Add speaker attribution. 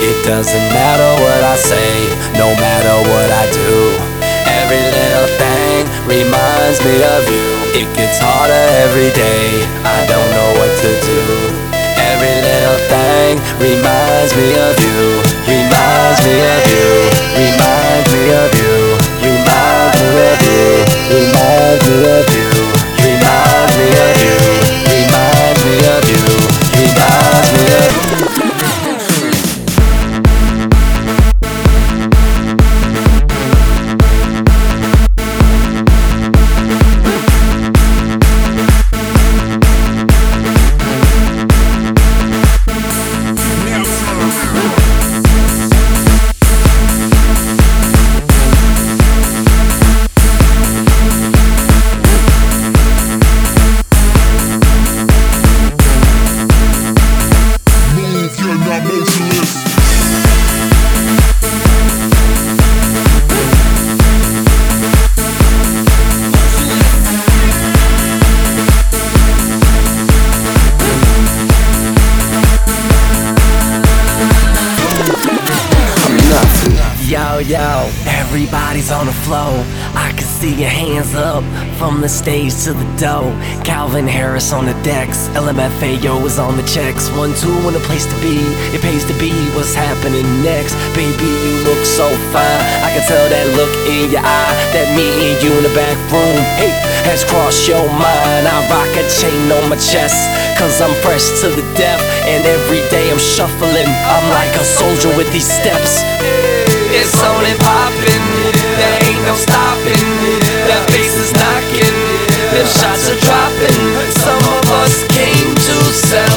Speaker 1: It doesn't matter what I say, no matter what I do. Every little thing reminds me of you. It gets harder every day, I don't know what to do. Every little thing reminds me of you. Reminds me of you. Reminds me of you. Reminds me of you. Reminds me of you. Reminds me of you. Reminds me of you. Reminds me of you. Yo, yo, everybody's on the flow. I can see your hands up from the stage to the dough. Calvin Harris on the decks, LMFAO is on the checks. 1-2 in a place to be, it pays to be. What's happening next? Baby, you look so fine. I can tell that look in your eye, that me and you in the back room, hey, has crossed your mind. I rock a chain on my chest, cause I'm fresh to the death. And every day I'm shuffling, I'm like a soldier with these steps. It's on and poppin', there ain't no stopping. That bass is knocking, them shots are dropping. Some of us came to sell